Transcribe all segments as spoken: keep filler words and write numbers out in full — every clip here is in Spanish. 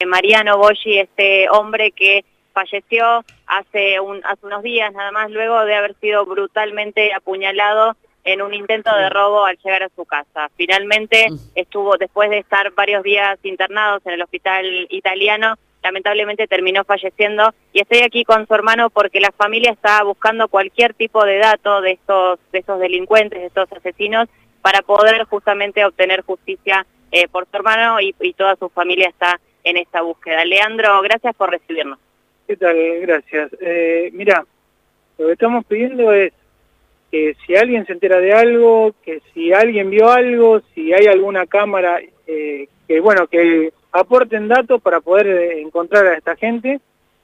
Mariano Boggi, este hombre que falleció hace, un, hace unos días nada más, luego de haber sido brutalmente apuñalado en un intento de robo al llegar a su casa. Finalmente estuvo, después de estar varios días internados en el hospital italiano, lamentablemente terminó falleciendo, y estoy aquí con su hermano porque la familia está buscando cualquier tipo de dato de estos, de estos delincuentes, de estos asesinos, para poder justamente obtener justicia eh, por su hermano, y, y toda su familia está en esta búsqueda. Leandro, gracias por recibirnos. ¿Qué tal? Gracias. Eh, mira, lo que estamos pidiendo es que si alguien se entera de algo, que si alguien vio algo, si hay alguna cámara, eh, que bueno, que aporten datos para poder eh, encontrar a esta gente,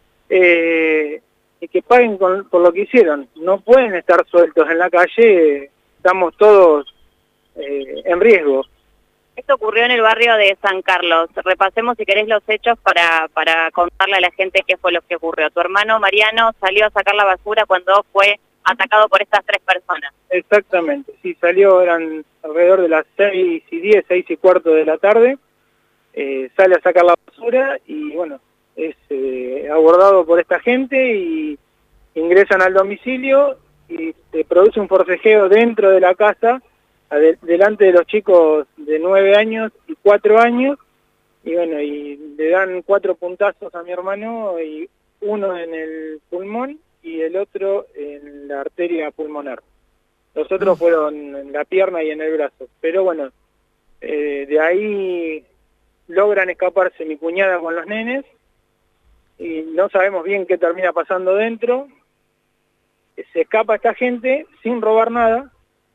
eh, y que paguen con, por lo que hicieron. No pueden estar sueltos en la calle, estamos todos eh, en riesgo. Esto ocurrió en el barrio de San Carlos. Repasemos, si querés, los hechos para, para contarle a la gente qué fue lo que ocurrió. Tu hermano Mariano salió a sacar la basura cuando fue atacado por estas tres personas. Exactamente, sí, salió, eran alrededor de las seis y diez, seis y cuarto de la tarde, eh, sale a sacar la basura y bueno, es eh, abordado por esta gente y ingresan al domicilio y se produce un forcejeo dentro de la casa, ade- delante de los chicos de nueve años y cuatro años, y bueno, y le dan cuatro puntazos a mi hermano, y uno en el pulmón y el otro en la arteria pulmonar. Los otros fueron en la pierna y en el brazo. Pero bueno, eh, de ahí logran escaparse mi cuñada con los nenes, y no sabemos bien qué termina pasando dentro. Se escapa esta gente sin robar nada,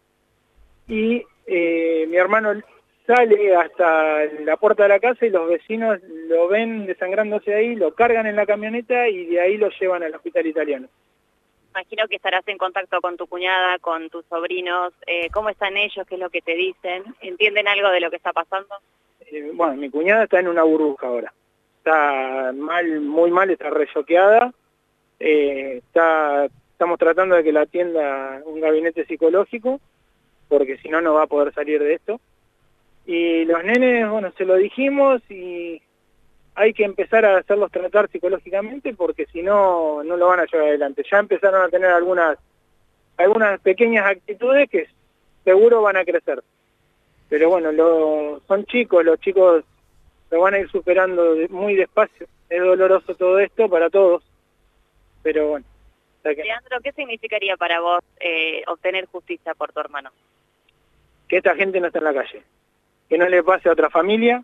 y eh, mi hermano sale hasta la puerta de la casa y los vecinos lo ven desangrándose ahí, lo cargan en la camioneta y de ahí lo llevan al hospital italiano. Imagino que estarás en contacto con tu cuñada, con tus sobrinos. Eh, ¿Cómo están ellos? ¿Qué es lo que te dicen? ¿Entienden algo de lo que está pasando? Eh, bueno, mi cuñada está en una burbuja ahora. Está mal, muy mal, está re choqueada. Eh, está, estamos tratando de que la atienda un gabinete psicológico, porque si no, no va a poder salir de esto. Y los nenes, bueno, se lo dijimos y hay que empezar a hacerlos tratar psicológicamente, porque si no, no lo van a llevar adelante. Ya empezaron a tener algunas, algunas pequeñas actitudes que seguro van a crecer. Pero bueno, lo, son chicos, los chicos lo van a ir superando muy despacio. Es doloroso todo esto para todos, pero bueno. O sea que, Leandro, ¿qué significaría para vos eh, obtener justicia por tu hermano? que esta gente no está en la calle, que no le pase a otra familia,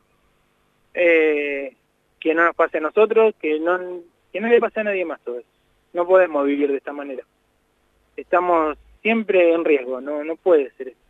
eh, que no nos pase a nosotros, que no, que no le pase a nadie más todo eso. No podemos vivir de esta manera. Estamos siempre en riesgo, no, no puede ser eso.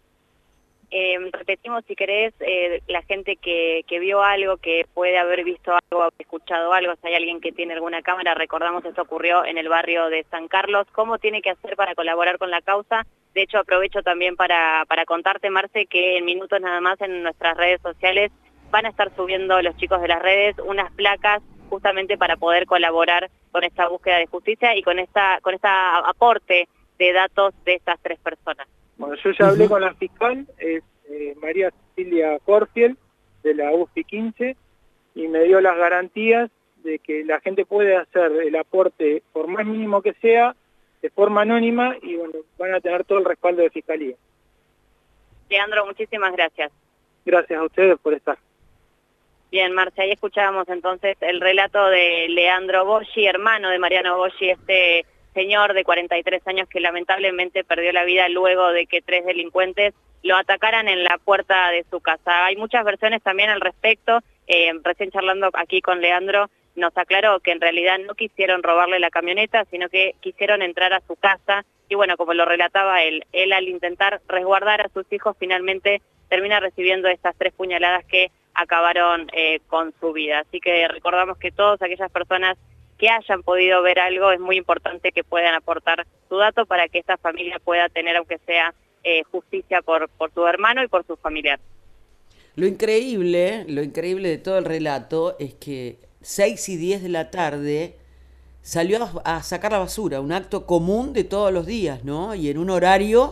Eh, repetimos, si querés, eh, la gente que, que vio algo, que puede haber visto algo, haber escuchado algo, si hay alguien que tiene alguna cámara, recordamos esto ocurrió en el barrio de San Carlos. ¿Cómo tiene que hacer para colaborar con la causa? De hecho, aprovecho también para, para contarte, Marce, que en minutos nada más en nuestras redes sociales van a estar subiendo los chicos de las redes unas placas justamente para poder colaborar con esta búsqueda de justicia y con esta con esta aporte de datos de estas tres personas. Bueno, yo ya hablé uh-huh. con la fiscal, es eh, María Cecilia Corfiel, de la U F I quince, y me dio las garantías de que la gente puede hacer el aporte, por más mínimo que sea, de forma anónima, y bueno, van a tener todo el respaldo de Fiscalía. Leandro, muchísimas gracias. Gracias a ustedes por estar. Bien, Marcia, ahí escuchábamos entonces el relato de Leandro Boggi, hermano de Mariano Boggi, este señor de cuarenta y tres años que lamentablemente perdió la vida luego de que tres delincuentes lo atacaran en la puerta de su casa. Hay muchas versiones también al respecto. Eh, recién charlando aquí con Leandro, nos aclaró que en realidad no quisieron robarle la camioneta, sino que quisieron entrar a su casa. Y bueno, como lo relataba él, él al intentar resguardar a sus hijos, finalmente termina recibiendo estas tres puñaladas que acabaron eh, con su vida. Así que recordamos que todas aquellas personas que hayan podido ver algo, es muy importante que puedan aportar su dato para que esta familia pueda tener, aunque sea, eh, justicia por, por su hermano y por su familiar. Lo increíble, lo increíble de todo el relato es que seis y diez de la tarde salió a, a sacar la basura, un acto común de todos los días, ¿no? Y en un horario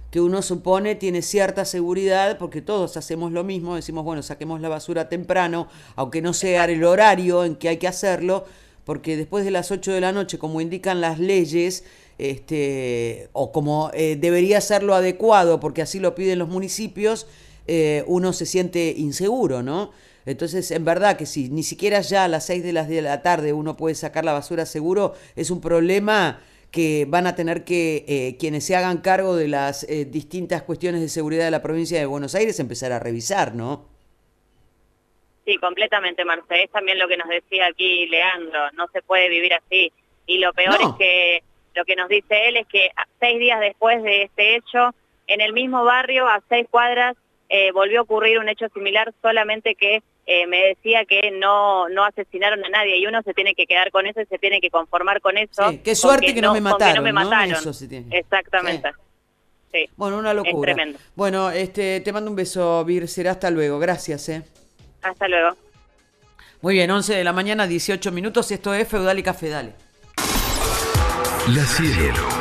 que uno supone tiene cierta seguridad, porque todos hacemos lo mismo, decimos, bueno, saquemos la basura temprano, aunque no sea el horario en que hay que hacerlo, porque después de las ocho de la noche, como indican las leyes, este, o como eh, debería ser lo adecuado, porque así lo piden los municipios, eh, uno se siente inseguro, ¿no? Entonces, en verdad que si ni siquiera ya a las seis de la tarde uno puede sacar la basura seguro, es un problema que van a tener que eh, quienes se hagan cargo de las eh, distintas cuestiones de seguridad de la provincia de Buenos Aires empezar a revisar, ¿no? Sí, completamente, Marce. Es también lo que nos decía aquí Leandro. No se puede vivir así. Y lo peor No. es que lo que nos dice él es que seis días después de este hecho, en el mismo barrio, a seis cuadras, eh, volvió a ocurrir un hecho similar, solamente que eh, me decía que no no asesinaron a nadie y uno se tiene que quedar con eso y se tiene que conformar con eso. Sí, qué suerte que que no me mataron, no me ¿no? mataron. Eso se tiene. Exactamente. Sí. Sí. Bueno, una locura. Es tremendo. Bueno, este, te mando un beso, Vir, será hasta luego. Gracias, eh. Hasta luego. Muy bien, once de la mañana, dieciocho minutos. Esto es Feudal y Café, dale. La Cielo.